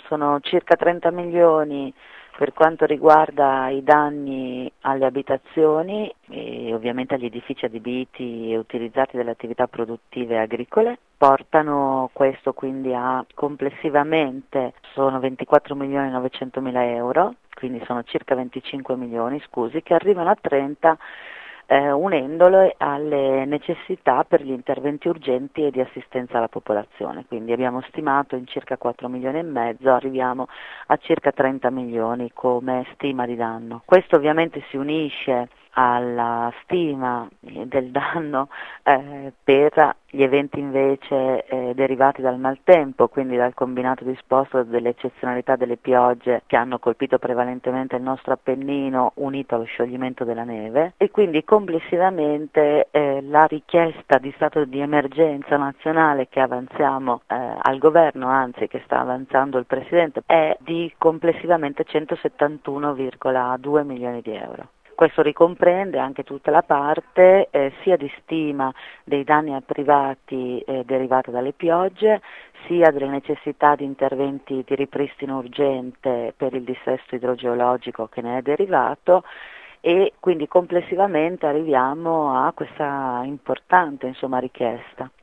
sono circa 30 milioni per quanto riguarda i danni alle abitazioni e ovviamente agli edifici adibiti e utilizzati dalle attività produttive agricole. Portano questo quindi a complessivamente sono 24 milioni e 900 mila euro, quindi sono circa 25 milioni, scusi, che arrivano a 30 unendolo alle necessità per gli interventi urgenti e di assistenza alla popolazione. Quindi abbiamo stimato in circa 4 milioni e mezzo, arriviamo a circa 30 milioni come stima di danno. Questo ovviamente si unisce alla stima del danno per gli eventi invece derivati dal maltempo, quindi dal combinato disposto delle eccezionalità delle piogge che hanno colpito prevalentemente il nostro Appennino unito allo scioglimento della neve, e quindi complessivamente la richiesta di stato di emergenza nazionale che avanziamo al governo, anzi che sta avanzando il Presidente, è di complessivamente 171,2 milioni di euro. Questo ricomprende anche tutta la parte sia di stima dei danni a privati derivati dalle piogge, sia delle necessità di interventi di ripristino urgente per il dissesto idrogeologico che ne è derivato, e quindi complessivamente arriviamo a questa importante richiesta.